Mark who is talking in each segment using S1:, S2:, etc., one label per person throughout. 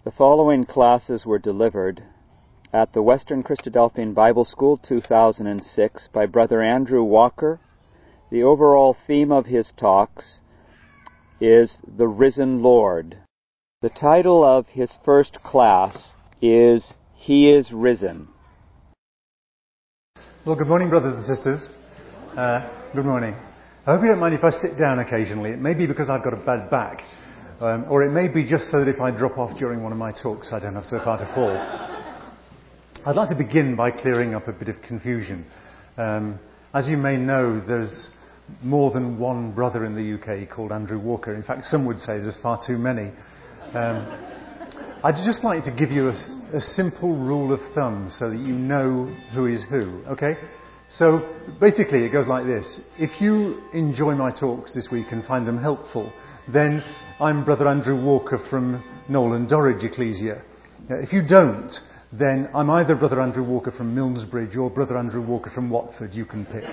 S1: The following classes were delivered at the Western Christadelphian Bible School 2006 by Brother Andrew Walker. The overall theme of his talks is The Risen Lord. The title of his first class is He is Risen.
S2: Well, good morning, brothers and sisters. Good morning. I hope you don't mind if I sit down occasionally. It may be because I've got a bad back, or it may be just so that if I drop off during one of my talks, I don't have so far to fall. I'd like to begin by clearing up a bit of confusion. As you may know, there's more than one brother in the UK called Andrew Walker. In fact, some would say there's far too many. I'd just like to give you a simple rule of thumb so that you know who is who, okay? So basically it goes like this. If you enjoy my talks this week and find them helpful, then I'm Brother Andrew Walker from Nolan Dorridge Ecclesia. If you don't, then I'm either Brother Andrew Walker from Millsbridge or Brother Andrew Walker from Watford. You can pick.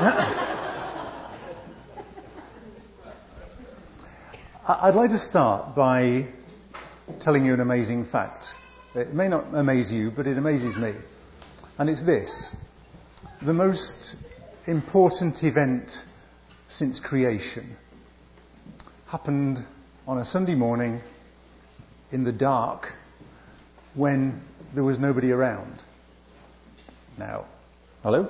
S2: I'd like to start by telling you an amazing fact. It may not amaze you, but it amazes me. And it's this. The most important event since creation happened on a Sunday morning in the dark when there was nobody around. Now, hello?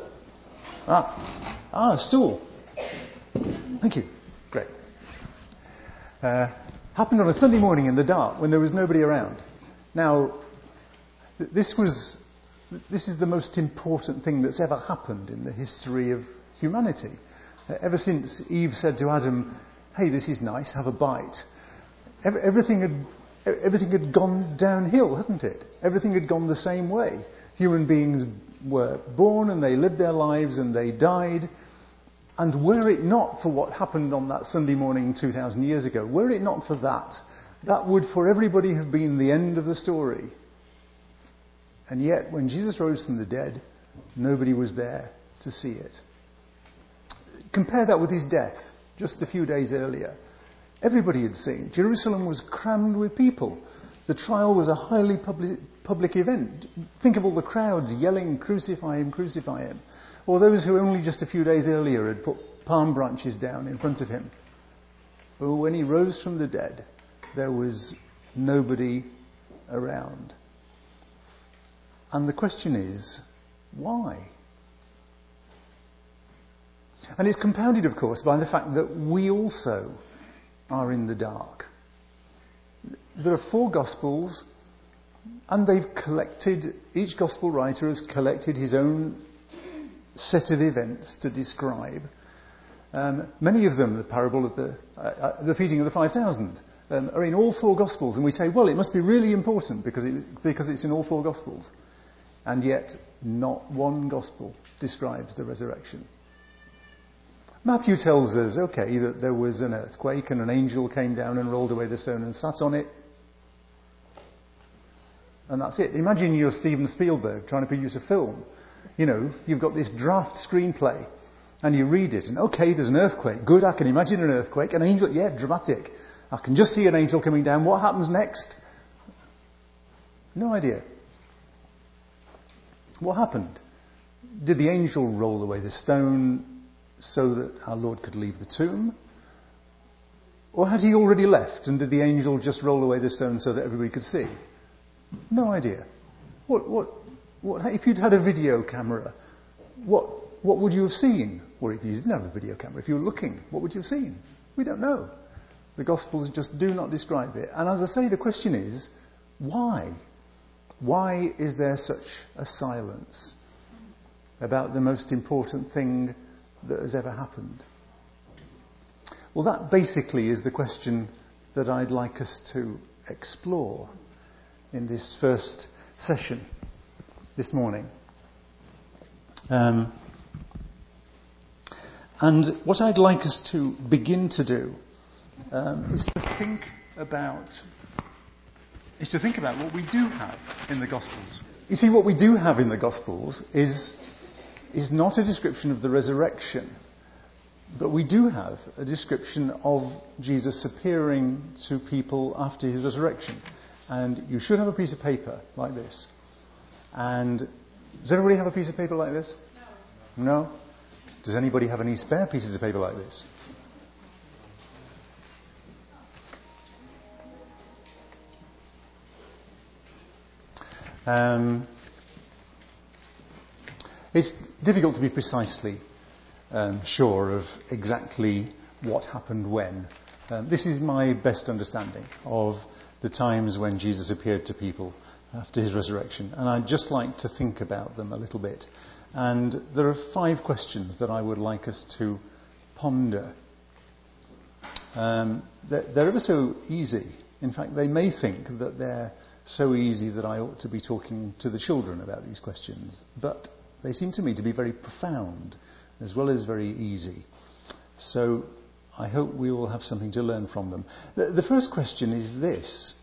S2: A stool. Thank you. Great. Happened on a Sunday morning in the dark when there was nobody around. Now, this is the most important thing that's ever happened in the history of humanity. Ever since Eve said to Adam, "Hey, this is nice, have a bite," everything had gone downhill, hadn't it? Everything had gone the same way. Human beings were born and they lived their lives and they died. And were it not for what happened on that Sunday morning 2,000 years ago, were it not for that, that would for everybody have been the end of the story. And yet, when Jesus rose from the dead, nobody was there to see it. Compare that with his death, just a few days earlier. Everybody had seen. Jerusalem was crammed with people. The trial was a highly public event. Think of all the crowds yelling, "Crucify him, crucify him." Or those who only just a few days earlier had put palm branches down in front of him. But when he rose from the dead, there was nobody around. And the question is, why? And it's compounded, of course, by the fact that we also are in the dark. There are 4 Gospels, and each Gospel writer has collected his own set of events to describe. Many of them, the parable of the feeding of the 5,000, are in all 4 Gospels, and we say, well, it must be really important because it's in all 4 Gospels. And yet, not one Gospel describes the resurrection. Matthew tells us, okay, that there was an earthquake and an angel came down and rolled away the stone and sat on it. And that's it. Imagine you're Steven Spielberg trying to produce a film. You know, you've got this draft screenplay and you read it and okay, there's an earthquake. Good, I can imagine an earthquake. An angel, yeah, dramatic. I can just see an angel coming down. What happens next? No idea. What happened? Did the angel roll away the stone so that our Lord could leave the tomb? Or had he already left and did the angel just roll away the stone so that everybody could see? No idea. What if you'd had a video camera, what would you have seen? Or if you didn't have a video camera, if you were looking, what would you have seen? We don't know. The Gospels just do not describe it. And as I say, the question is, why? Why is there such a silence about the most important thing that has ever happened? Well, that basically is the question that I'd like us to explore in this first session this morning. And what I'd like us to begin to do is to think about what we do have in the Gospels. You see, what we do have in the Gospels is not a description of the resurrection, but we do have a description of Jesus appearing to people after his resurrection. And you should have a piece of paper like this. And does everybody have a piece of paper like this? No? Does anybody have any spare pieces of paper like this? It's difficult to be precisely sure of exactly what happened when. This is my best understanding of the times when Jesus appeared to people after his resurrection, and I'd just like to think about them a little bit. And there are 5 questions that I would like us to ponder. They're ever so easy. In fact, they may think that they're so easy that I ought to be talking to the children about these questions, but they seem to me to be very profound as well as very easy. So I hope we will have something to learn from them. The first question is this,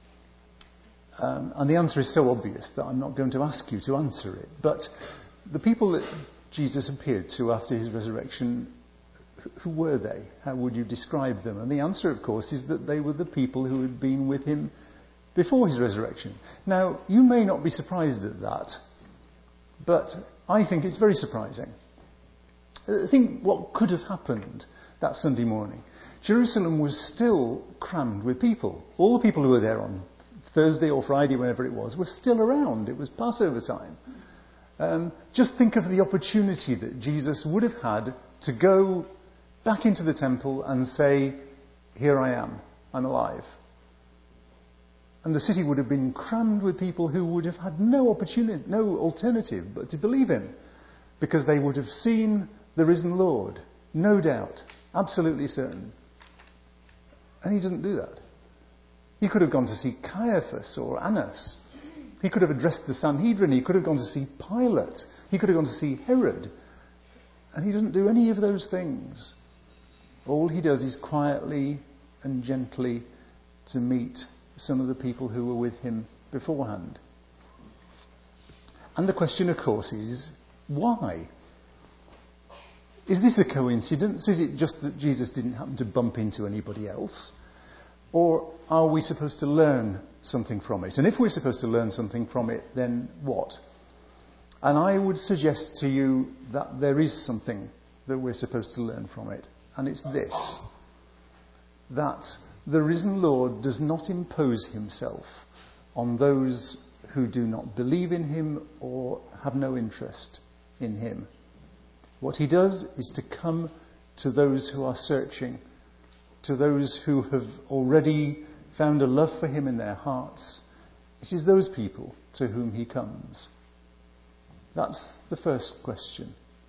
S2: and the answer is so obvious that I'm not going to ask you to answer it, but the people that Jesus appeared to after his resurrection, who were they? How would you describe them? And the answer, of course, is that they were the people who had been with him before his resurrection. Now, you may not be surprised at that, but I think it's very surprising. Think what could have happened that Sunday morning. Jerusalem was still crammed with people. All the people who were there on Thursday or Friday, whenever it was, were still around. It was Passover time. Just think of the opportunity that Jesus would have had to go back into the temple and say, "Here I am, I'm alive." And the city would have been crammed with people who would have had no alternative but to believe him, because they would have seen the risen Lord, no doubt, absolutely certain. And he doesn't do that. He could have gone to see Caiaphas or Annas. He could have addressed the Sanhedrin. He could have gone to see Pilate. He could have gone to see Herod. And he doesn't do any of those things. All he does is quietly and gently to meet some of the people who were with him beforehand. And the question, of course, is why? Is this a coincidence? Is it just that Jesus didn't happen to bump into anybody else? Or are we supposed to learn something from it? And if we're supposed to learn something from it, then what? And I would suggest to you that there is something that we're supposed to learn from it. And it's this: that the risen Lord does not impose himself on those who do not believe in him or have no interest in him. What he does is to come to those who are searching, to those who have already found a love for him in their hearts. It is those people to whom he comes. That's the first question.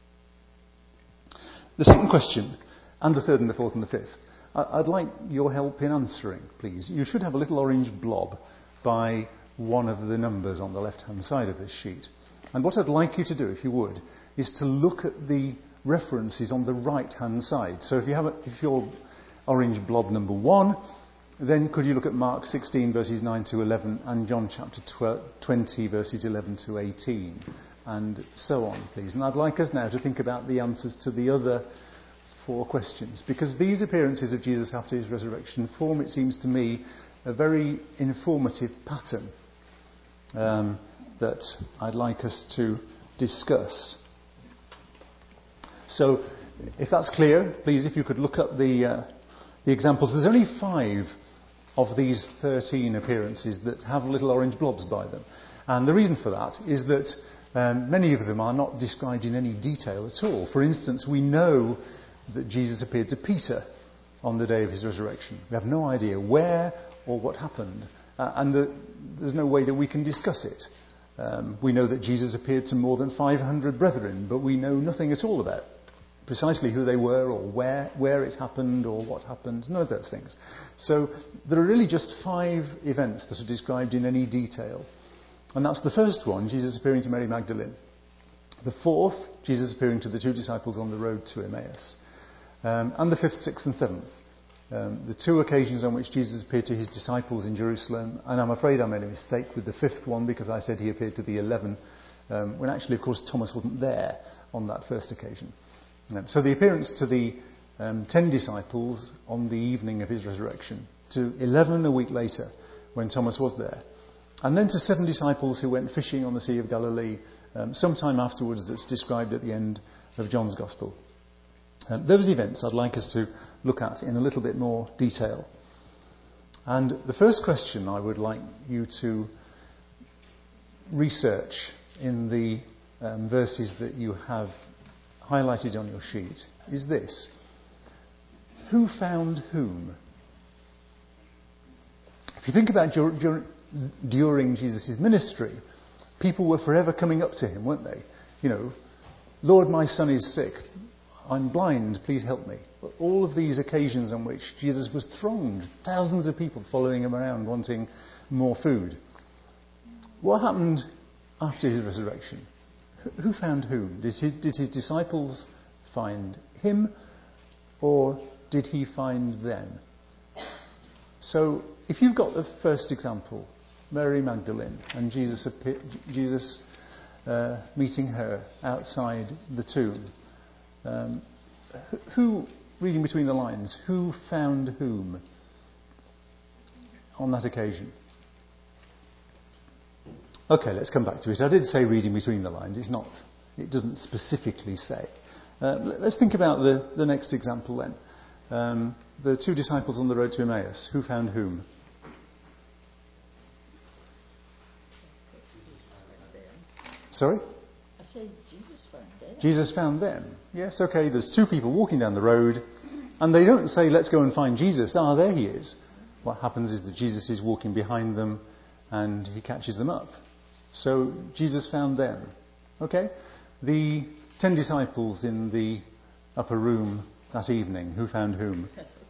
S2: The second question, and the third and the fourth and the fifth, I'd like your help in answering, please. You should have a little orange blob by one of the numbers on the left-hand side of this sheet. And what I'd like you to do, if you would, is to look at the references on the right-hand side. So if you're orange blob number 1, then could you look at Mark 16 verses 9 to 11 and John chapter 20 verses 11 to 18 and so on, please. And I'd like us now to think about the answers to the other 4 questions, because these appearances of Jesus after his resurrection form, it seems to me, a very informative pattern that I'd like us to discuss. So, if that's clear, please, if you could look up the examples. There's only 5 of these 13 appearances that have little orange blobs by them. And the reason for that is that many of them are not described in any detail at all. For instance, we know that Jesus appeared to Peter on the day of his resurrection. We have no idea where or what happened. And there's no way that we can discuss it. We know that Jesus appeared to more than 500 brethren, but we know nothing at all about precisely who they were or where it happened or what happened. None of those things. So there are really just 5 events that are described in any detail. And that's the first one, Jesus appearing to Mary Magdalene. The 4th, Jesus appearing to the 2 disciples on the road to Emmaus. And the 5th, 6th and 7th. The 2 occasions on which Jesus appeared to his disciples in Jerusalem. And I'm afraid I made a mistake with the 5th one, because I said he appeared to the 11, when actually, of course, Thomas wasn't there on that first occasion. So the appearance to the 10 disciples on the evening of his resurrection, to 11 a week later, when Thomas was there. And then to 7 disciples who went fishing on the Sea of Galilee sometime afterwards, that's described at the end of John's Gospel. Those events I'd like us to look at in a little bit more detail. And the first question I would like you to research in the verses that you have highlighted on your sheet is this: who found whom? If you think about during Jesus' ministry, people were forever coming up to him, weren't they? You know, Lord, my son is sick. I'm blind, please help me. But all of these occasions on which Jesus was thronged, thousands of people following him around wanting more food. What happened after his resurrection? Who found whom? Did his disciples find him, or did he find them? So, if you've got the first example, Mary Magdalene, and Jesus meeting her outside the tomb, who, reading between the lines, who found whom on that occasion? Okay, let's come back to it. I did say reading between the lines. It doesn't specifically say. Let's think about the next example then. The 2 disciples on the road to Emmaus. Who found whom? Sorry?
S3: I said Jesus found them.
S2: Jesus found them. Yes, okay, there's 2 people walking down the road, and they don't say, let's go and find Jesus. Ah, there he is. What happens is that Jesus is walking behind them, and he catches them up. So, Jesus found them. Okay? The 10 disciples in the upper room that evening, who found whom?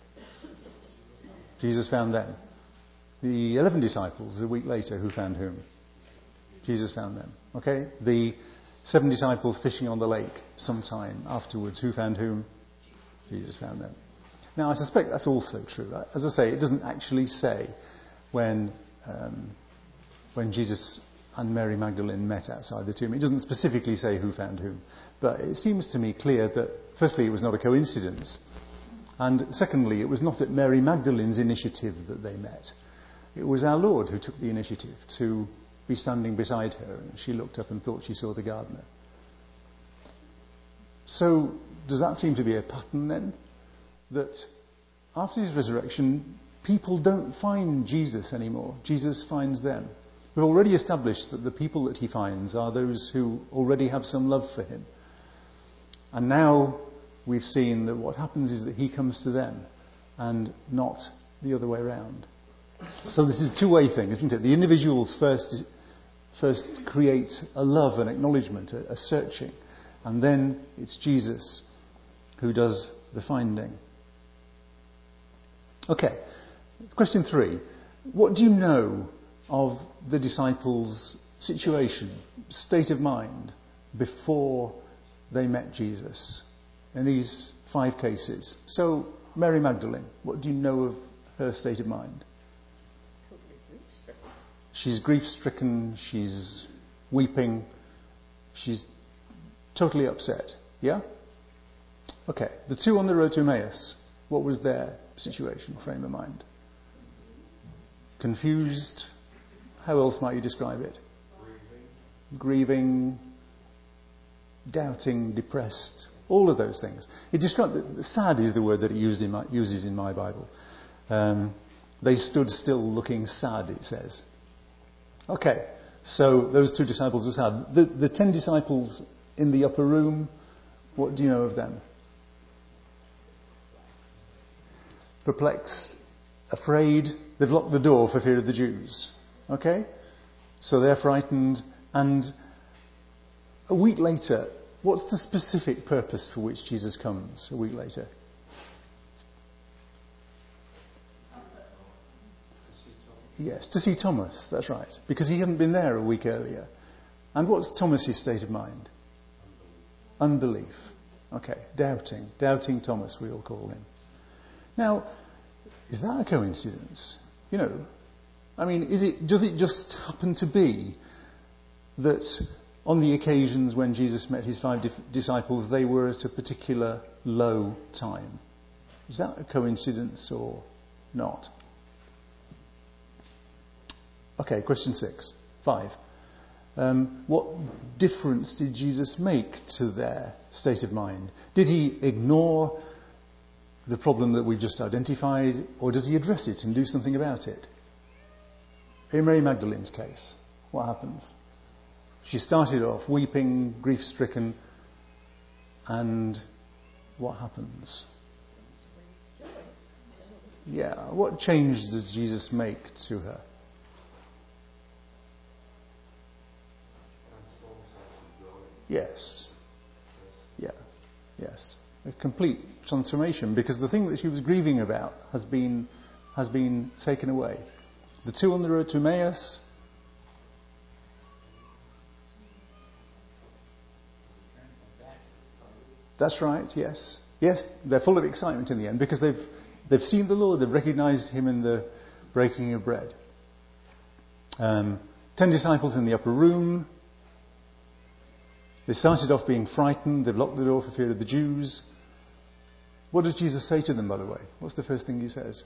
S2: Jesus found them. The 11 disciples a week later, who found whom? Jesus found them. Okay? The 7 disciples fishing on the lake sometime afterwards, who found whom? Jesus found them. Now, I suspect that's also true. As I say, it doesn't actually say when Jesus and Mary Magdalene met outside the tomb. It doesn't specifically say who found whom. But it seems to me clear that, firstly, it was not a coincidence. And secondly, it was not at Mary Magdalene's initiative that they met. It was our Lord who took the initiative to be standing beside her, and she looked up and thought she saw the gardener. So, does that seem to be a pattern then? That after his resurrection, people don't find Jesus anymore. Jesus finds them. We've already established that the people that he finds are those who already have some love for him. And now we've seen that what happens is that he comes to them and not the other way around. So this is a two-way thing, isn't it? The individuals first create a love, an acknowledgement, a searching. And then it's Jesus who does the finding. Okay, question 3. What do you know of the disciples' situation, state of mind, before they met Jesus in these 5 cases? So, Mary Magdalene, what do you know of her state of mind?
S3: Totally grief-stricken.
S2: She's grief-stricken, she's weeping, she's totally upset. Yeah? Okay, the 2 on the road to Emmaus, what was their situation, frame of mind? Confused. How else might you describe it? Grieving, doubting, depressed, all of those things. It describes, sad is the word that it uses in my Bible. They stood still looking sad, it says. Okay, so those 2 disciples were sad. The 10 disciples in the upper room, what do you know of them? Perplexed, afraid. They've locked the door for fear of the Jews. Okay? So they're frightened. And a week later, what's the specific purpose for which Jesus comes a week later? Yes, to see Thomas, that's right. Because he hadn't been there a week earlier. And what's Thomas's state of mind? Unbelief. Okay, doubting. Doubting Thomas, we all call him. Now, is that a coincidence? You know, I mean, does it just happen to be that on the occasions when Jesus met his 5 disciples, they were at a particular low time? Is that a coincidence or not? Okay, question 5. What difference did Jesus make to their state of mind? Did he ignore the problem that we've just identified, or does he address it and do something about it? In Mary Magdalene's case, what happens? She started off weeping, grief-stricken, and what happens? Yeah, what change does Jesus make to her? Yes. Yeah. Yes. A complete transformation, because the thing that she was grieving about has been taken away. The two on the road to Emmaus. That's right. Yes. Yes. They're full of excitement in the end because they've seen the Lord. They've recognised Him in the breaking of bread. 10 disciples in the upper room. They started off being frightened. They've locked the door for fear of the Jews. What does Jesus say to them, by the way? What's the first thing he says?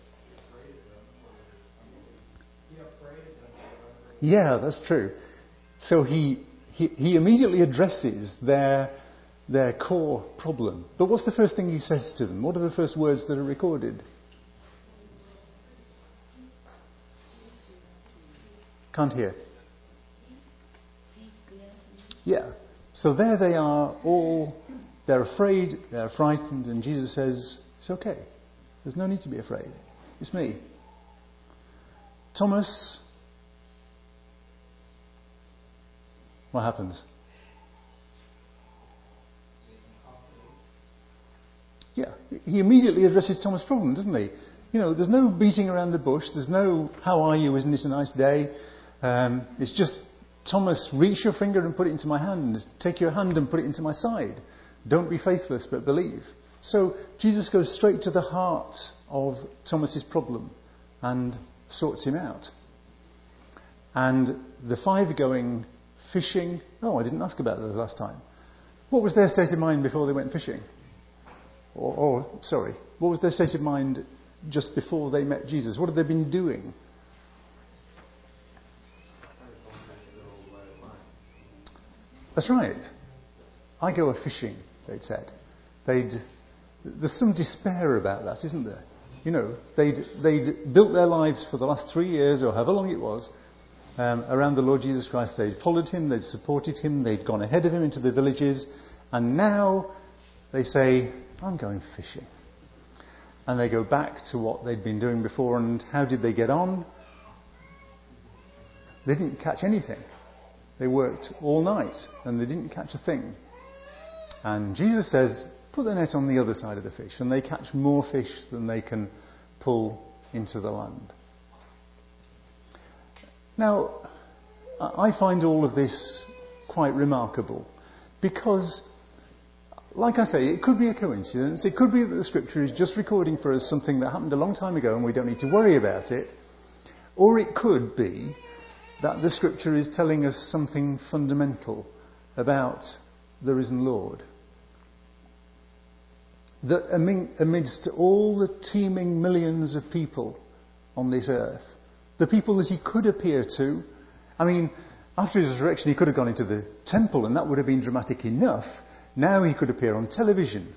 S2: Yeah, that's true. So he immediately addresses their core problem. But what's the first thing he says to them? What are the first words that are recorded? Can't hear. Yeah. So there they are, all, they're afraid, they're frightened, and Jesus says, it's okay. There's no need to be afraid. It's me. Thomas, what happens? Yeah, he immediately addresses Thomas' problem, doesn't he? You know, there's no beating around the bush, there's no, how are you, isn't it a nice day? It's just, Thomas, reach your finger and put it into my hand. Take your hand and put it into my side. Don't be faithless, but believe. So Jesus goes straight to the heart of Thomas's problem and sorts him out. And the 5 going fishing. Oh, I didn't ask about those last time. What was their state of mind before they went fishing? What was their state of mind just before they met Jesus? What had they been doing? That's right. I go a-fishing, they'd said. There's some despair about that, isn't there? You know, they'd built their lives for the last 3 years, or however long it was, around the Lord Jesus Christ. They'd followed him, they'd supported him, they'd gone ahead of him into the villages, and now they say, I'm going fishing. And they go back to what they'd been doing before, and how did they get on? They didn't catch anything. They worked all night and they didn't catch a thing. And Jesus says, put the net on the other side of the fish, and they catch more fish than they can pull into the land. Now, I find all of this quite remarkable because, like I say, it could be a coincidence. It could be that the Scripture is just recording for us something that happened a long time ago and we don't need to worry about it. Or it could be that the Scripture is telling us something fundamental about the risen Lord. That amidst all the teeming millions of people on this earth, the people that he could appear to, I mean, after his resurrection he could have gone into the temple and that would have been dramatic enough. Now he could appear on television.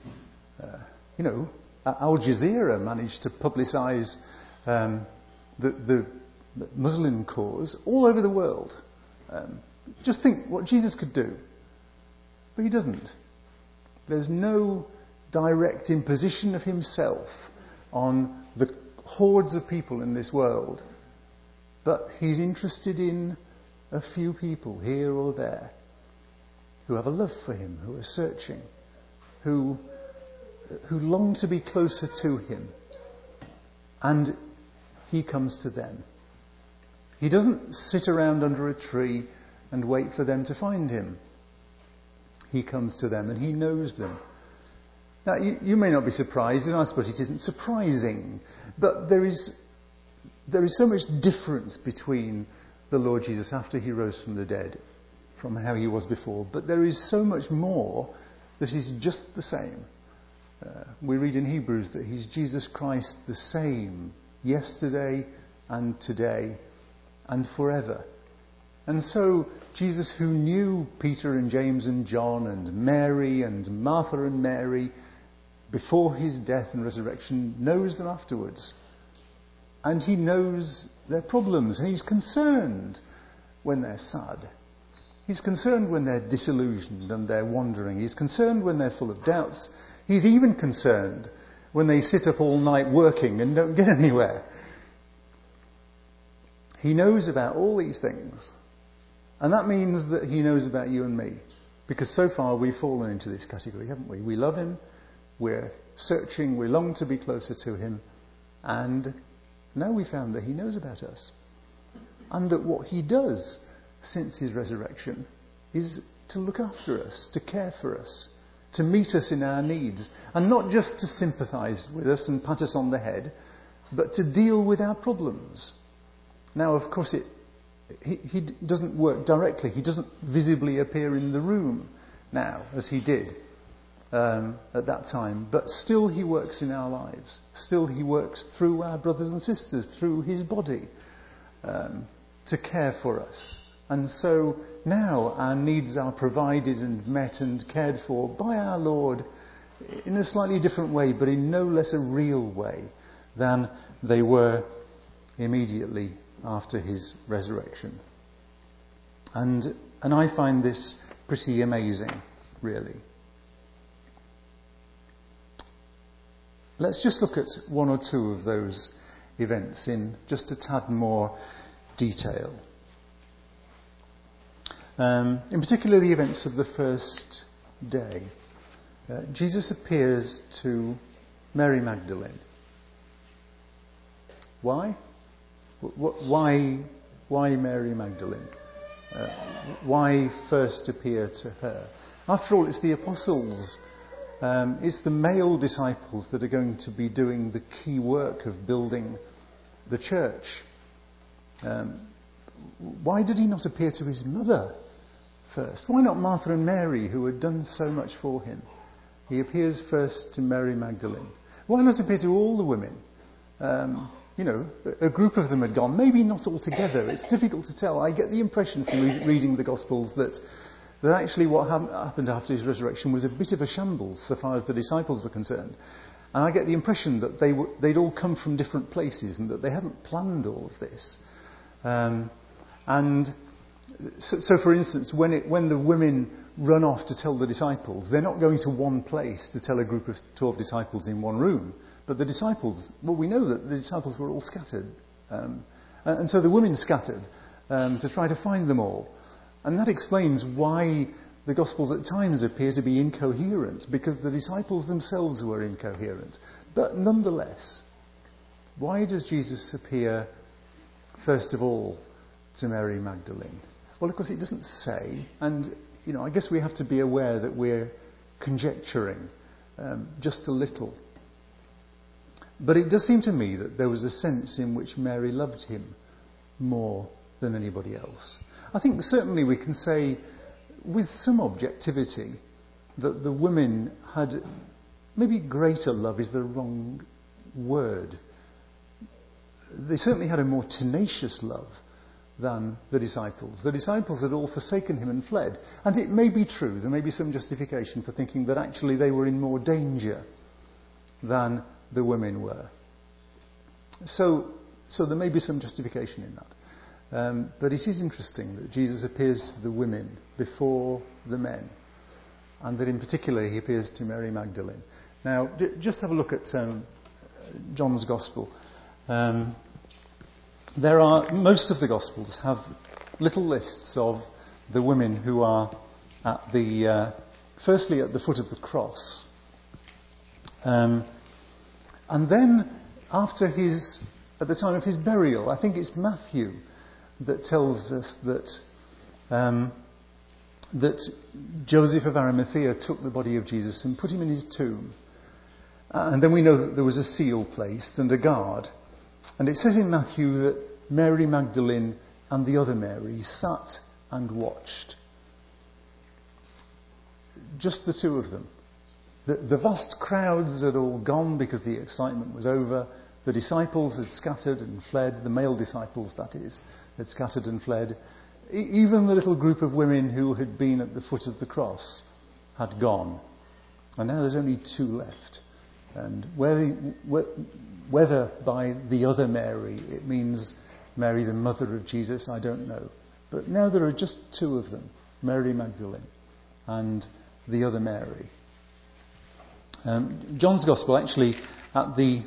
S2: Al Jazeera managed to publicise the Muslim cause all over the world. Just think what Jesus could do. But he doesn't. There's no direct imposition of himself on the hordes of people in this world. But he's interested in a few people here or there who have a love for him, who are searching, who long to be closer to him. And he comes to them. He doesn't sit around under a tree and wait for them to find him. He comes to them and he knows them. Now, you may not be surprised, and I suppose it isn't surprising, but there is so much difference between the Lord Jesus after he rose from the dead from how he was before. But there is so much more that is just the same. We read in Hebrews that he's Jesus Christ the same yesterday and today and forever. And so Jesus, who knew Peter and James and John and Mary and Martha and Mary before his death and resurrection, knows them afterwards. And he knows their problems, and he's concerned when they're sad. He's concerned when they're disillusioned and they're wandering. He's concerned when they're full of doubts. He's even concerned when they sit up all night working and don't get anywhere. He knows about all these things. And that means that he knows about you and me. Because so far we've fallen into this category, haven't we? We love him, we're searching, we long to be closer to him, and now we found that he knows about us. And that what he does since his resurrection is to look after us, to care for us, to meet us in our needs, and not just to sympathise with us and pat us on the head, but to deal with our problems. Now, of course, he doesn't work directly. He doesn't visibly appear in the room now, as he did at that time. But still he works in our lives. Still he works through our brothers and sisters, through his body, to care for us. And so now our needs are provided and met and cared for by our Lord in a slightly different way, but in no less a real way than they were immediately after his resurrection. And I find this pretty amazing, really. Let's just look at one or two of those events in just a tad more detail. In particular, the events of the first day. Jesus appears to Mary Magdalene. Why? Why Mary Magdalene? Why first appear to her? After all, it's the apostles, it's the male disciples that are going to be doing the key work of building the church. Why did he not appear to his mother first? Why not Martha and Mary, who had done so much for him? He appears first to Mary Magdalene. Why not appear to all the women? A group of them had gone, maybe not all together. It's difficult to tell. I get the impression from reading the Gospels that actually what happened after his resurrection was a bit of a shambles so far as the disciples were concerned. And I get the impression that they'd all come from different places and that they hadn't planned all of this. So for instance, when the women run off to tell the disciples, they're not going to one place to tell a group of 12 disciples in one room. But the disciples, well, we know that the disciples were all scattered. And so the women scattered to try to find them all. And that explains why the Gospels at times appear to be incoherent, because the disciples themselves were incoherent. But nonetheless, why does Jesus appear first of all to Mary Magdalene? Well, of course, it doesn't say. And, I guess we have to be aware that we're conjecturing just a little. But it does seem to me that there was a sense in which Mary loved him more than anybody else. I think certainly we can say with some objectivity that the women had, maybe greater love is the wrong word. They certainly had a more tenacious love than the disciples. The disciples had all forsaken him and fled. And it may be true, there may be some justification for thinking that actually they were in more danger than the women were. So there may be some justification in that. But it is interesting that Jesus appears to the women before the men, and that in particular he appears to Mary Magdalene. Now, just have a look at John's Gospel. Most of the Gospels have little lists of the women who are firstly at the foot of the cross. And then, at the time of his burial, I think it's Matthew that tells us that Joseph of Arimathea took the body of Jesus and put him in his tomb. And then we know that there was a seal placed and a guard. And it says in Matthew that Mary Magdalene and the other Mary sat and watched. Just the two of them. The vast crowds had all gone because the excitement was over. The disciples had scattered and fled, the male disciples, that is. had scattered and fled. Even the little group of women who had been at the foot of the cross had gone. And now there's only 2 left. And whether by the other Mary it means Mary, the mother of Jesus, I don't know. But now there are just 2 of them, Mary Magdalene and the other Mary. John's Gospel actually, at the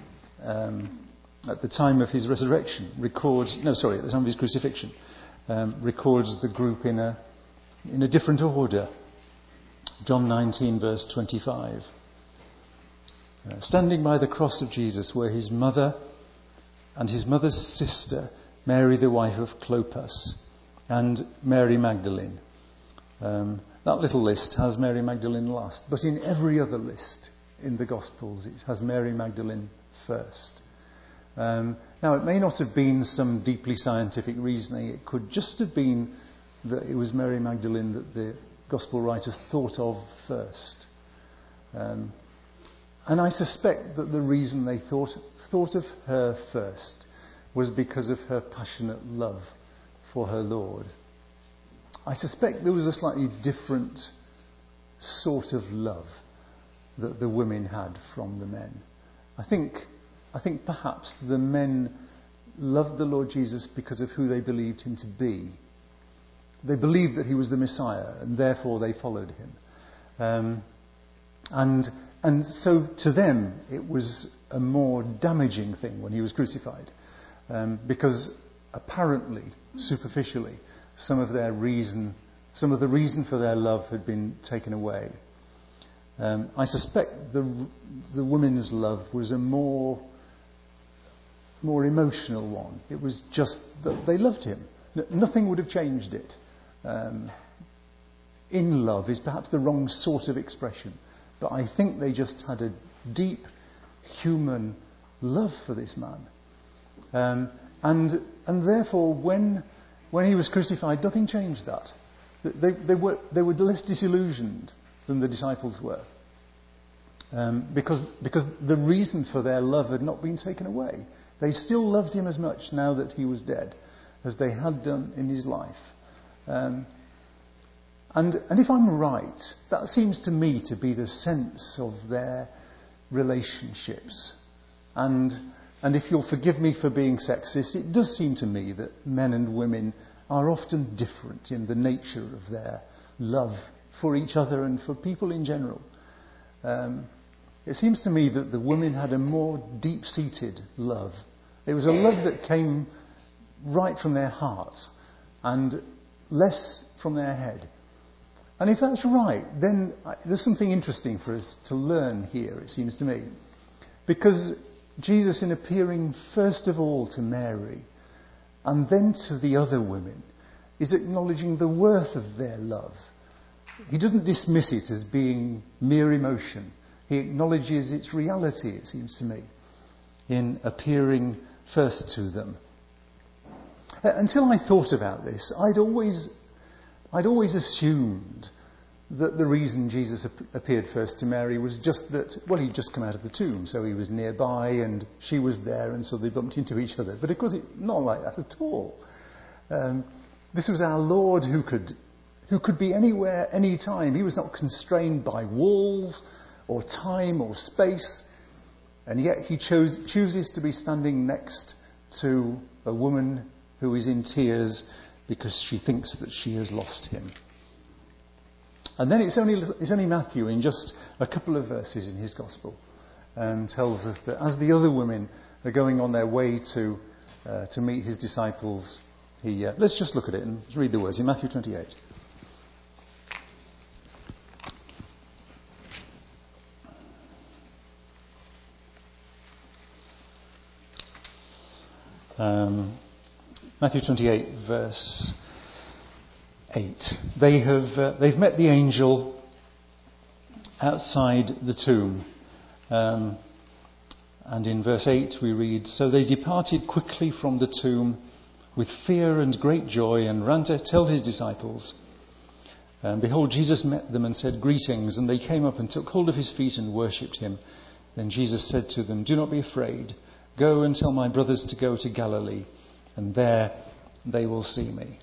S2: time of his resurrection, at the time of his crucifixion, records the group in a different order. John 19, verse 25. Standing by the cross of Jesus were his mother and his mother's sister, Mary the wife of Clopas, and Mary Magdalene. That little list has Mary Magdalene last, but in every other list in the Gospels it has Mary Magdalene first. Now it may not have been some deeply scientific reasoning. It could just have been that it was Mary Magdalene that the Gospel writers thought of first. And I suspect that the reason they thought of her first was because of her passionate love for her Lord. I suspect there was a slightly different sort of love that the women had from the men. I think perhaps the men loved the Lord Jesus because of who they believed him to be. They believed that he was the Messiah, and therefore they followed him. And so to them it was a more damaging thing when he was crucified, because apparently, superficially, some of the reason for their love had been taken away. I suspect the women's love was a more emotional one. It was just that they loved him. Nothing would have changed it. In love is perhaps the wrong sort of expression, but I think they just had a deep human love for this man. And therefore, when he was crucified, nothing changed that. They were less disillusioned than the disciples were, because the reason for their love had not been taken away. They still loved him as much now that he was dead as they had done in his life. And if I'm right, that seems to me to be the sense of their relationships. And if you'll forgive me for being sexist, it does seem to me that men and women are often different in the nature of their love for each other and for people in general. It seems to me that the women had a more deep-seated love. It was a love that came right from their hearts and less from their head. And if that's right, then there's something interesting for us to learn here, it seems to me. Because Jesus, in appearing first of all to Mary and then to the other women, is acknowledging the worth of their love. He doesn't dismiss it as being mere emotion. He acknowledges its reality, it seems to me, in appearing first to them. Until I thought about this, I'd always assumed that the reason Jesus appeared first to Mary was just that, well, he'd just come out of the tomb, so he was nearby and she was there, and so they bumped into each other. But of course, it's not like that at all. This was our Lord who could be anywhere, any time. He was not constrained by walls or time or space, and yet he chooses to be standing next to a woman who is in tears because she thinks that she has lost him. And then it's only Matthew, in just a couple of verses in his Gospel, tells us that as the other women are going on their way to meet his disciples, let's just look at it and read the words in Matthew 28. Matthew 28, verse 8. They've met the angel outside the tomb. And in verse 8 we read, "So they departed quickly from the tomb with fear and great joy and ran to tell his disciples. And behold, Jesus met them and said, 'Greetings.' And they came up and took hold of his feet and worshipped him. Then Jesus said to them, 'Do not be afraid. Go and tell my brothers to go to Galilee, and there they will see me.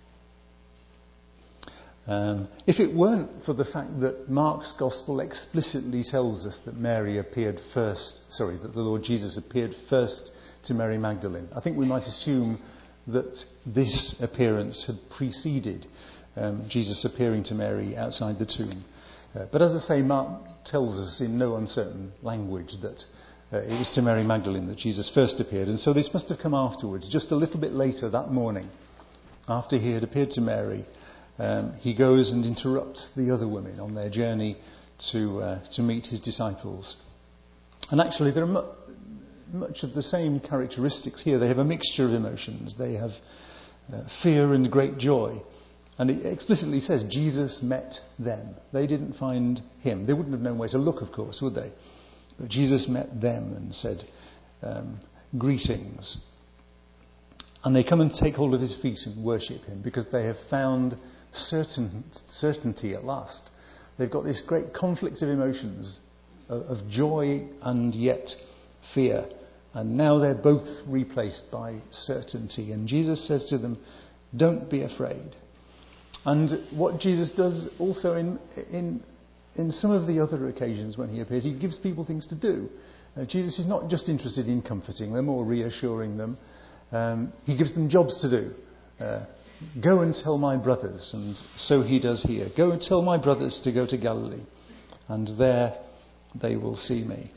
S2: If it weren't for the fact that Mark's Gospel explicitly tells us that that the Lord Jesus appeared first to Mary Magdalene, I think we might assume that this appearance had preceded Jesus appearing to Mary outside the tomb. But as I say, Mark tells us in no uncertain language that it was to Mary Magdalene that Jesus first appeared, and so this must have come afterwards, just a little bit later that morning. After he had appeared to Mary, he goes and interrupts the other women on their journey to meet his disciples. And actually there are much of the same characteristics here. They have a mixture of emotions. They have fear and great joy. And it explicitly says Jesus met them. They didn't find him. They wouldn't have known where to look, of course, would they? But Jesus met them and said, greetings. And they come and take hold of his feet and worship him because they have found certainty at last. They've got this great conflict of emotions, of joy and yet fear. And now they're both replaced by certainty. And Jesus says to them, don't be afraid. And what Jesus does also in some of the other occasions when he appears, he gives people things to do. Jesus is not just interested in comforting them or reassuring them. He gives them jobs to do. Go and tell my brothers. And so he does here. Go and tell my brothers to go to Galilee. And there they will see me.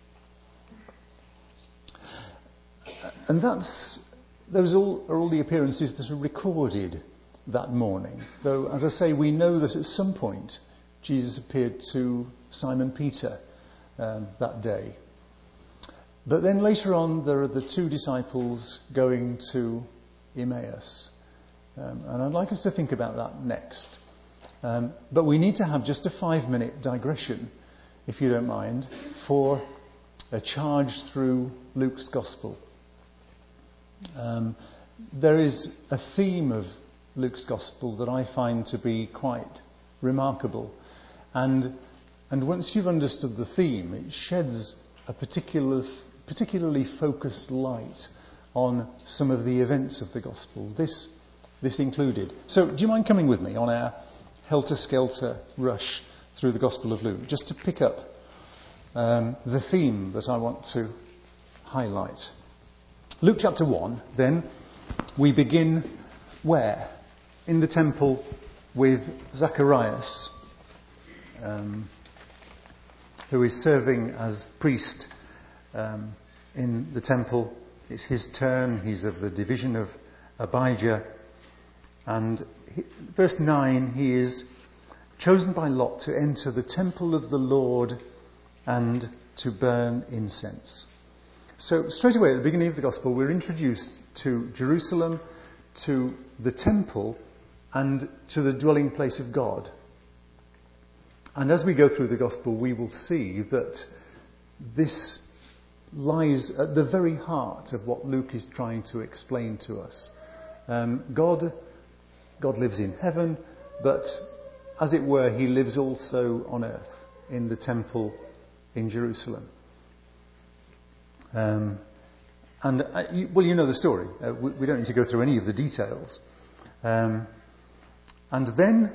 S2: And those are all the appearances that are recorded that morning. Though, as I say, we know that at some point Jesus appeared to Simon Peter that day. But then later on there are the two disciples going to Emmaus. And I'd like us to think about that next. But we need to have just a 5-minute digression, if you don't mind, for a charge through Luke's Gospel. There is a theme of Luke's Gospel that I find to be quite remarkable. And once you've understood the theme, it sheds a particularly focused light on some of the events of the Gospel, this included. So do you mind coming with me on our helter-skelter rush through the Gospel of Luke, just to pick up the theme that I want to highlight. Luke chapter 1, then, we begin where? In the temple with Zacharias, who is serving as priest in the temple. It's his turn. He's of the division of Abijah. And verse 9, he is chosen by lot to enter the temple of the Lord and to burn incense. So straight away at the beginning of the Gospel, we're introduced to Jerusalem, to the temple, and to the dwelling place of God. And as we go through the Gospel, we will see that this lies at the very heart of what Luke is trying to explain to us. God lives in heaven, but as it were, he lives also on earth, in the temple in Jerusalem. You know the story. We don't need to go through any of the details. And then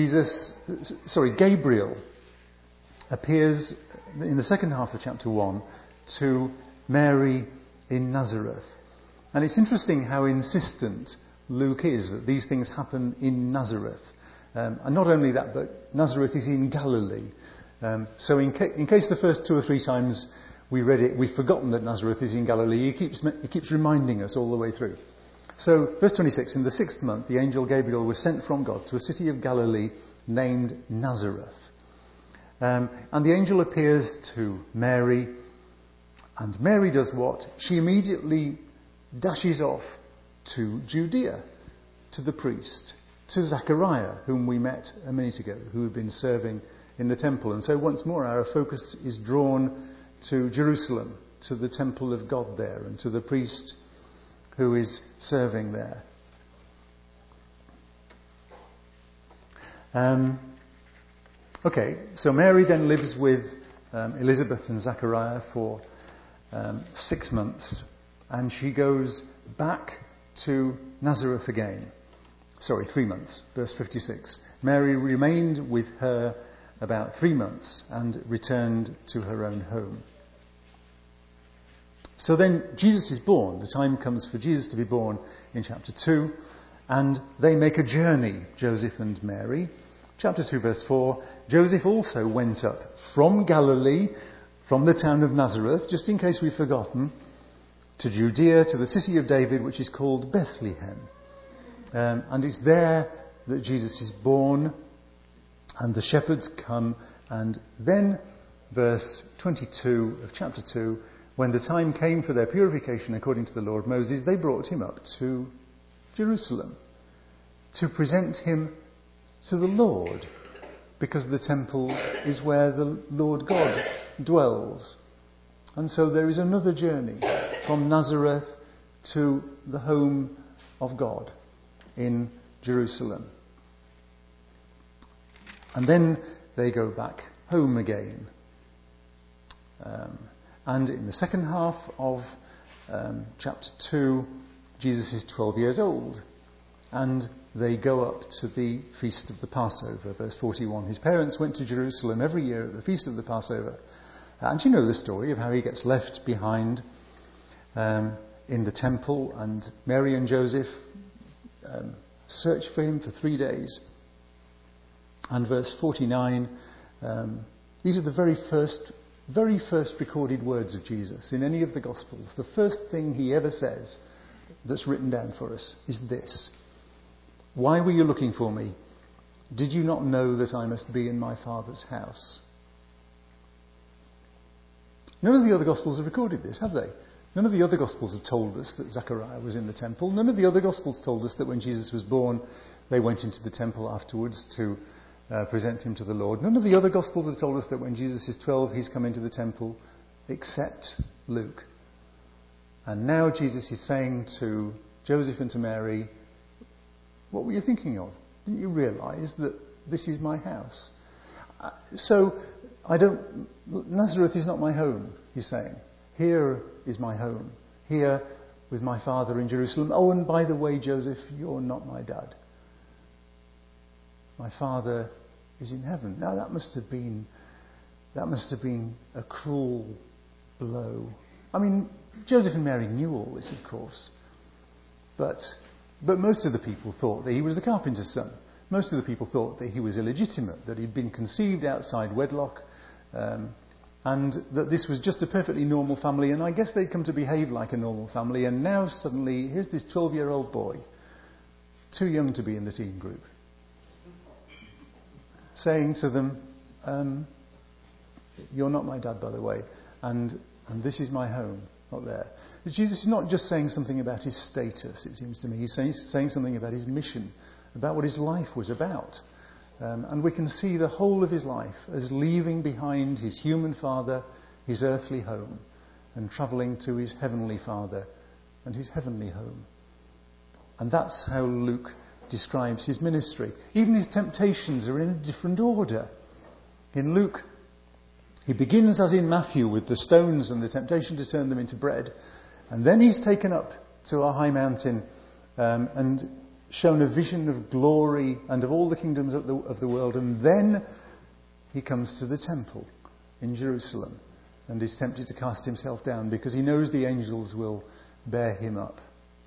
S2: Gabriel appears in the second half of chapter 1 to Mary in Nazareth. And it's interesting how insistent Luke is that these things happen in Nazareth. And not only that, but Nazareth is in Galilee. So in case the first 2 or 3 times we read it, we've forgotten that Nazareth is in Galilee, he keeps reminding us all the way through. So, verse 26, in the 6th month, the angel Gabriel was sent from God to a city of Galilee named Nazareth. And the angel appears to Mary, and Mary does what? She immediately dashes off to Judea, to the priest, to Zachariah, whom we met a minute ago, who had been serving in the temple. And so once more our focus is drawn to Jerusalem, to the temple of God there, and to the priest who is serving there. So Mary then lives with Elizabeth and Zachariah for 6 months, and she goes back to Nazareth again. 3 months. Verse 56. Mary remained with her about 3 months and returned to her own home. So then Jesus is born. The time comes for Jesus to be born in chapter 2. And they make a journey, Joseph and Mary. Chapter 2, verse 4. Joseph also went up from Galilee, from the town of Nazareth, just in case we've forgotten, to Judea, to the city of David, which is called Bethlehem. And it's there that Jesus is born, and the shepherds come. And then, verse 22 of chapter 2, when the time came for their purification according to the law of Moses, they brought him up to Jerusalem to present him to the Lord, because the temple is where the Lord God dwells. And so there is another journey from Nazareth to the home of God in Jerusalem. And then they go back home again. And in the second half of chapter 2, Jesus is 12 years old. And they go up to the feast of the Passover. Verse 41. His parents went to Jerusalem every year at the feast of the Passover. And you know the story of how he gets left behind in the temple, and Mary and Joseph search for him for 3 days. And verse 49, these are the very first recorded words of Jesus in any of the Gospels. The first thing he ever says that's written down for us is this: "Why were you looking for me? Did you not know that I must be in my Father's house?" None of the other Gospels have recorded this, have they? None of the other Gospels have told us that Zechariah was in the temple. None of the other Gospels told us that when Jesus was born, they went into the temple afterwards to present him to the Lord. None of the other Gospels have told us that when Jesus is 12, he's come into the temple, except Luke. And now Jesus is saying to Joseph and to Mary, what were you thinking of? Didn't you realise that this is my house? Nazareth is not my home, he's saying. Here is my home. Here with my father in Jerusalem. Oh, and by the way, Joseph, you're not my dad. My father is in heaven. Now that must have been a cruel blow. I mean, Joseph and Mary knew all this, of course. But most of the people thought that he was the carpenter's son. Most of the people thought that he was illegitimate, that he'd been conceived outside wedlock, and that this was just a perfectly normal family, and I guess they'd come to behave like a normal family, and now suddenly here's this 12-year-old boy, too young to be in the teen group, saying to them, you're not my dad, by the way, and this is my home, not there. But Jesus is not just saying something about his status, it seems to me. He's saying something about his mission, about what his life was about. And we can see the whole of his life as leaving behind his human father, his earthly home, and travelling to his heavenly father and his heavenly home. And that's how Luke describes his ministry. Even his temptations are in a different order. In Luke, he begins, as in Matthew, with the stones and the temptation to turn them into bread. And then he's taken up to a high mountain and shown a vision of glory and of all the kingdoms of the world. And then he comes to the temple in Jerusalem and is tempted to cast himself down because he knows the angels will bear him up.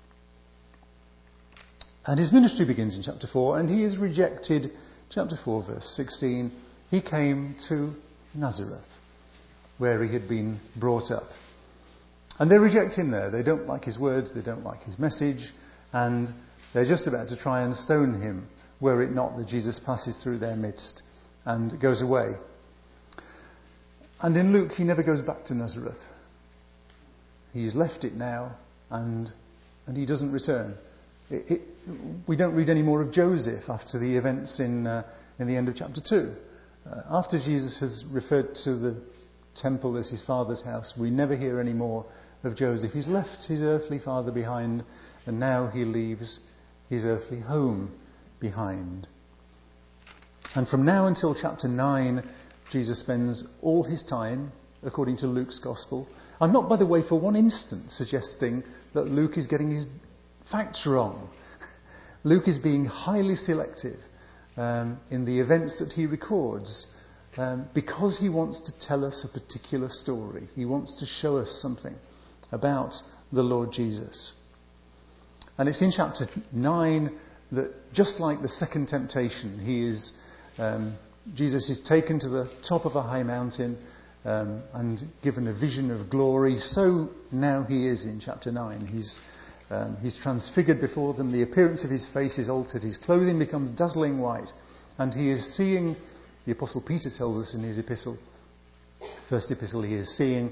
S2: And his ministry begins in chapter 4, and he is rejected. Chapter 4, verse 16, he came to Nazareth, where he had been brought up. And they reject him there. They don't like his words, they don't like his message, and they're just about to try and stone him, were it not that Jesus passes through their midst and goes away. And in Luke, he never goes back to Nazareth. He's left it now, and he doesn't return. We don't read any more of Joseph after the events in the end of chapter 2. After Jesus has referred to the temple as his father's house, we never hear any more of Joseph. He's left his earthly father behind, and now he leaves his earthly home behind. And from now until chapter 9, Jesus spends all his time, according to Luke's Gospel. I'm not, by the way, for one instant suggesting that Luke is getting his facts wrong. Luke is being highly selective in the events that he records because he wants to tell us a particular story. He wants to show us something about the Lord Jesus. And it's in chapter 9 that, just like the second temptation, Jesus is taken to the top of a high mountain and given a vision of glory. So now he is in chapter 9. He's transfigured before them. The appearance of his face is altered. His clothing becomes dazzling white. And he is seeing, the Apostle Peter tells us in his epistle, first epistle, he is seeing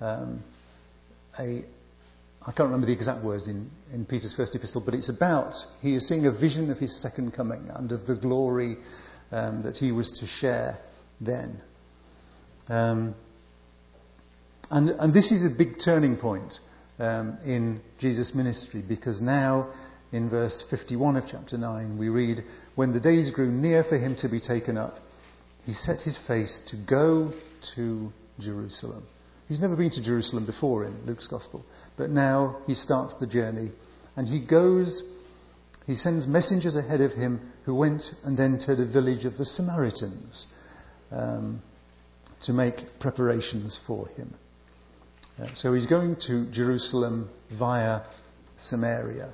S2: I can't remember the exact words in Peter's first epistle, but it's about, he is seeing a vision of his second coming and of the glory that he was to share then. And this is a big turning point in Jesus' ministry, because now in verse 51 of chapter 9 we read, when the days grew near for him to be taken up, he set his face to go to Jerusalem. He's never been to Jerusalem before in Luke's Gospel, but now he starts the journey, and he sends messengers ahead of him who went and entered a village of the Samaritans to make preparations for him. So he's going to Jerusalem via Samaria.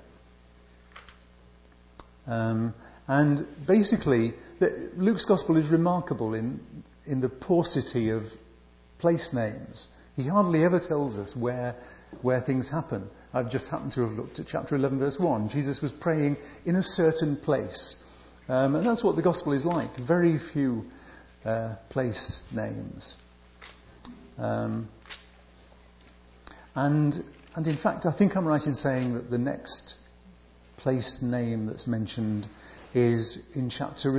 S2: And basically, Luke's Gospel is remarkable in the paucity of place names. He hardly ever tells us where things happen. I've just happened to have looked at chapter 11, verse 1. Jesus was praying in a certain place. And that's what the Gospel is like. Very few place names. And in fact, I think I'm right in saying that the next place name that's mentioned is in chapter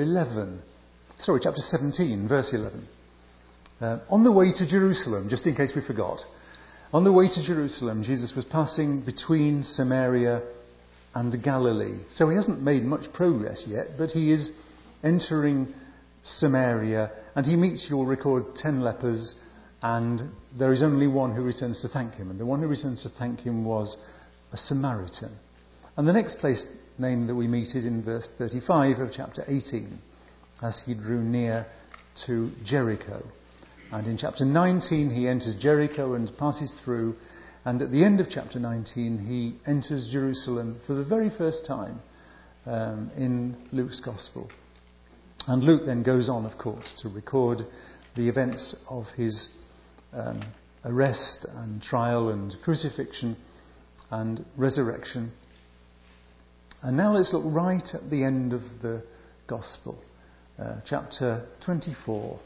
S2: 17, verse 11. On the way to Jerusalem, just in case we forgot, on the way to Jerusalem, Jesus was passing between Samaria and Galilee. So he hasn't made much progress yet, but he is entering Samaria, and he meets, you'll record, 10 lepers, and there is only one who returns to thank him. And the one who returns to thank him was a Samaritan. And the next place name that we meet is in verse 35 of chapter 18, as he drew near to Jericho. And in chapter 19 he enters Jericho and passes through, and at the end of chapter 19 he enters Jerusalem for the very first time in Luke's Gospel. And Luke then goes on, of course, to record the events of his arrest and trial and crucifixion and resurrection. And now let's look right at the end of the Gospel, chapter 24.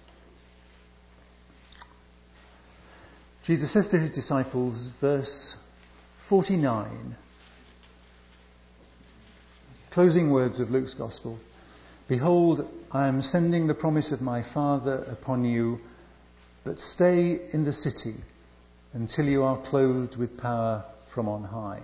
S2: Jesus says to his disciples, verse 49, closing words of Luke's Gospel, "Behold, I am sending the promise of my Father upon you, but stay in the city until you are clothed with power from on high."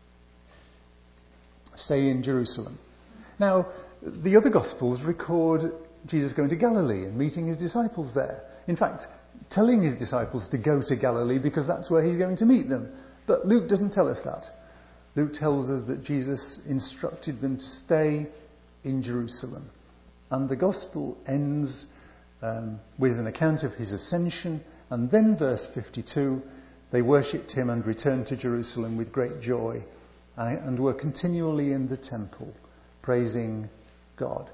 S2: Stay in Jerusalem. Now, the other Gospels record Jesus going to Galilee and meeting his disciples there. In fact, telling his disciples to go to Galilee because that's where he's going to meet them. But Luke doesn't tell us that. Luke tells us that Jesus instructed them to stay in Jerusalem. And the Gospel ends with an account of his ascension. And then verse 52, they worshipped him and returned to Jerusalem with great joy and were continually in the temple praising God.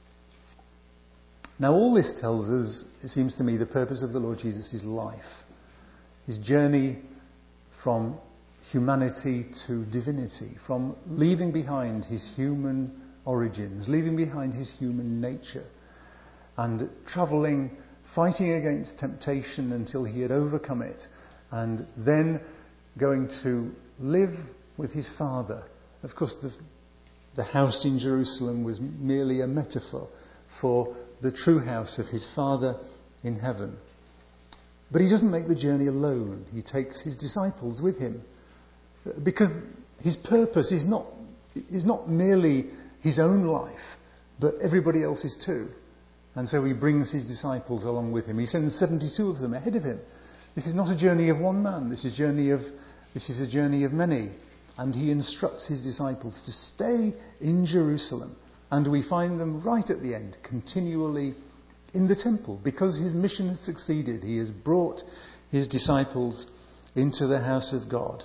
S2: Now all this tells us, it seems to me, the purpose of the Lord Jesus' life. His journey from humanity to divinity, from leaving behind his human origins, leaving behind his human nature, and travelling, fighting against temptation until he had overcome it, and then going to live with his Father. Of course, the house in Jerusalem was merely a metaphor for the true house of his Father in heaven. But he doesn't make the journey alone. He takes his disciples with him. Because his purpose is not merely his own life, but everybody else's too. And so he brings his disciples along with him. He sends 72 of them ahead of him. This is not a journey of one man. This is a journey of many. and he instructs his disciples to stay in Jerusalem. And we find them right at the end, continually in the temple, because his mission has succeeded. He has brought his disciples into the house of God.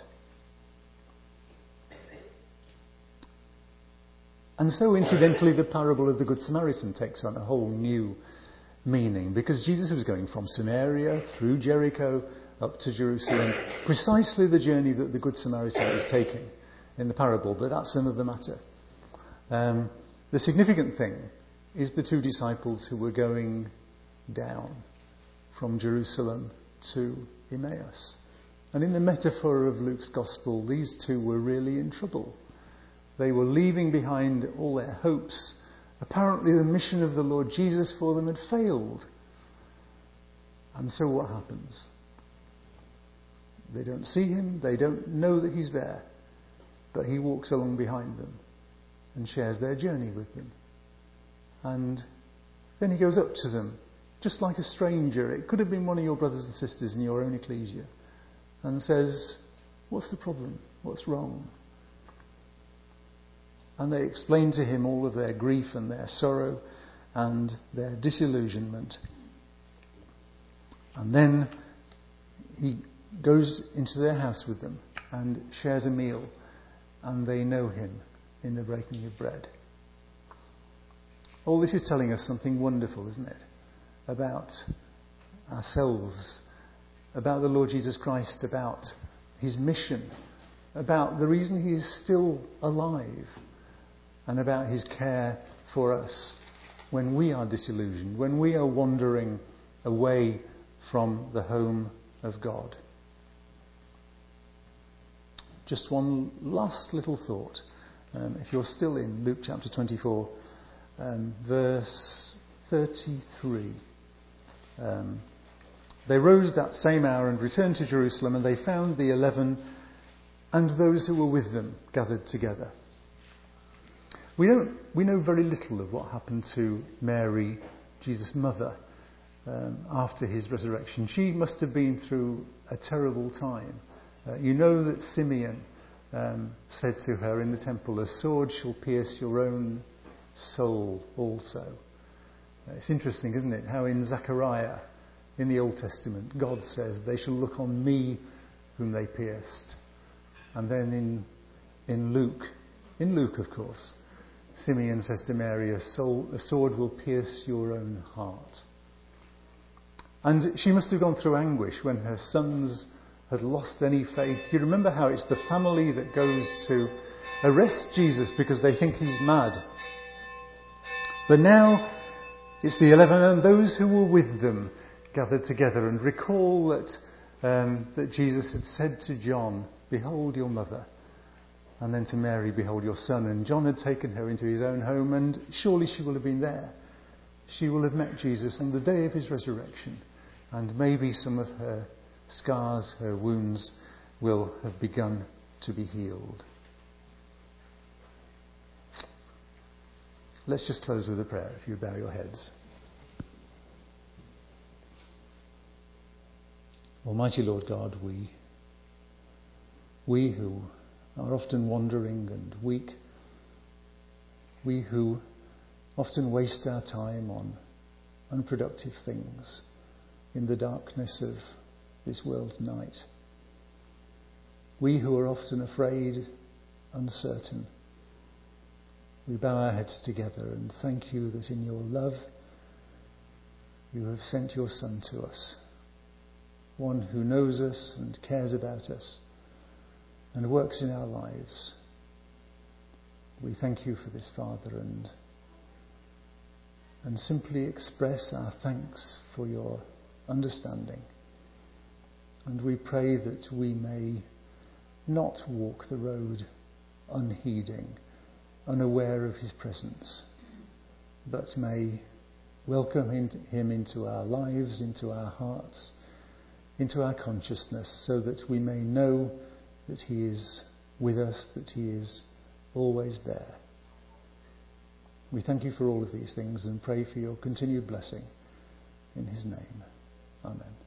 S2: And so, incidentally, the parable of the Good Samaritan takes on a whole new meaning, because Jesus was going from Samaria through Jericho up to Jerusalem, precisely the journey that the Good Samaritan is taking in the parable, but that's another matter. The significant thing is the two disciples who were going down from Jerusalem to Emmaus. And in the metaphor of Luke's Gospel, these two were really in trouble. They were leaving behind all their hopes. Apparently the mission of the Lord Jesus for them had failed. And so what happens? They don't see him, they don't know that he's there, but he walks along behind them and shares their journey with them. And then he goes up to them, just like a stranger. It could have been one of your brothers and sisters in your own ecclesia, and says, "What's the problem? What's wrong?" And they explain to him all of their grief and their sorrow and their disillusionment. And then he goes into their house with them and shares a meal, and they know him in the breaking of bread. All this is telling us something wonderful, isn't it? About ourselves, about the Lord Jesus Christ, about his mission, about the reason he is still alive, and about his care for us when we are disillusioned, when we are wandering away from the home of God. Just one last little thought. If you're still in Luke chapter 24, verse 33. They rose that same hour and returned to Jerusalem, and they found the 11 and those who were with them gathered together. We know very little of what happened to Mary, Jesus' mother, after his resurrection. She must have been through a terrible time. You know that Simeon said to her in the temple, "A sword shall pierce your own soul also." It's interesting, isn't it, how in Zechariah, in the Old Testament, God says, "They shall look on me whom they pierced." And then in Luke, of course, Simeon says to Mary, "A sword will pierce your own heart." And she must have gone through anguish when her sons had lost any faith. You remember how it's the family that goes to arrest Jesus because they think he's mad. But now it's the 11 and those who were with them gathered together, and recall that Jesus had said to John, "Behold your mother," and then to Mary, "Behold your son." And John had taken her into his own home, and surely she will have been there. She will have met Jesus on the day of his resurrection, and maybe some of her scars, her wounds, will have begun to be healed. Let's just close with a prayer, if you bow your heads. Almighty Lord God, we who are often wandering and weak, we who often waste our time on unproductive things in the darkness of this world's night, we who are often afraid, uncertain, we bow our heads together and thank you that in your love you have sent your Son to us, one who knows us and cares about us and works in our lives. We thank you for this, Father, and simply express our thanks for your understanding. And we pray that we may not walk the road unheeding, unaware of his presence, but may welcome him into our lives, into our hearts, into our consciousness, so that we may know that he is with us, that he is always there. We thank you for all of these things and pray for your continued blessing in his name. Amen.